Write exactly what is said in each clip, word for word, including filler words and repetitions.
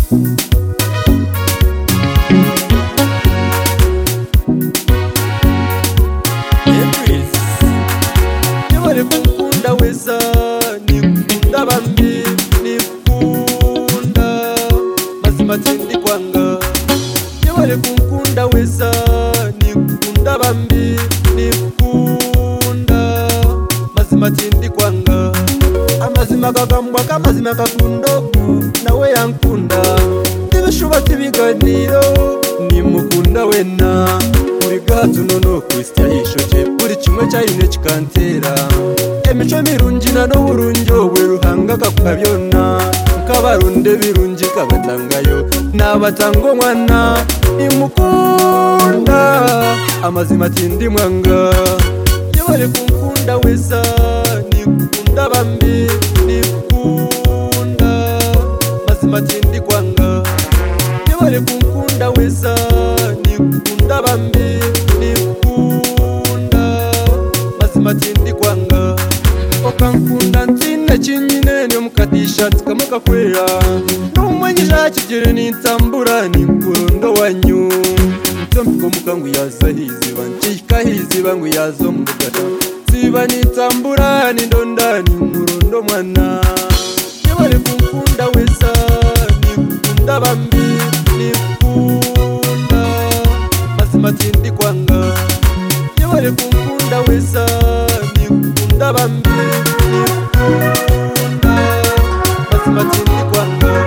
Nyabare kukunda weza nikunda bambi nikunda mazima tindi kwanga. Nyabare kukunda weza nikunda bambi nikunda mazima tindi kwanga. Amazima gagambwa kamazima gakundoku nawe yankunda. Ndibishuba tibiganiro nimukunda wena. Uri gato nono kwistya yishoje buri kimwe cyayine kikantera. Emico mirunjina no burunjo we ruhanga kakukabyona. Nkabarunde birunji kabatangayo nabatango mwana nimukunda amazima tindi mwanga. Nyabare kukunda weza nikunda bambi nikunda mazima tindi kwanga. Nyabare kukunda weza nikunda bambi nikunda mazima tindi kwanga. Okankunda ntina chinyine ne mukadisha tikamuka kwera. Numanyira kigere nintambura ninkurundo wanyu. Ntomko mukangu yazahizi banchika hizi bangu yazo mugata. Siba nitambura nindonda ninkurundo mwana. Nyabare kukunda weza nikunda bambi nikunda mazima tindi kwanga. Nyabare kukunda weza nikunda bambi nikunda mazima tindi kwanga.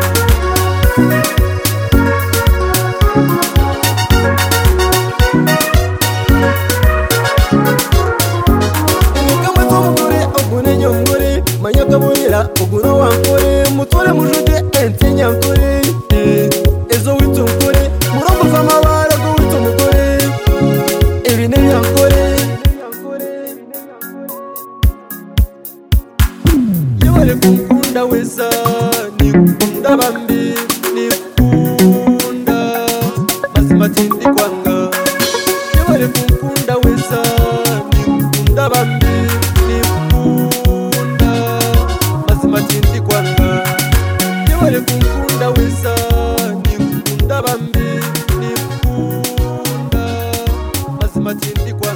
Umugabo w'umugore ogune nyongore manyagaburira oguro wankore mutore mujude ente nyankore. Ezo witunkore murongo z'amabara go witumugore ibine nyankore. Nyabare kukunda weza nikunda bambi nikunda mazima tindi kwanga. Nyabare kukunda weza nikunda bambi nikunda mazima tindi kwanga. Nyabare kukunda weza nikunda bambi nikunda mazima tindi kwanga.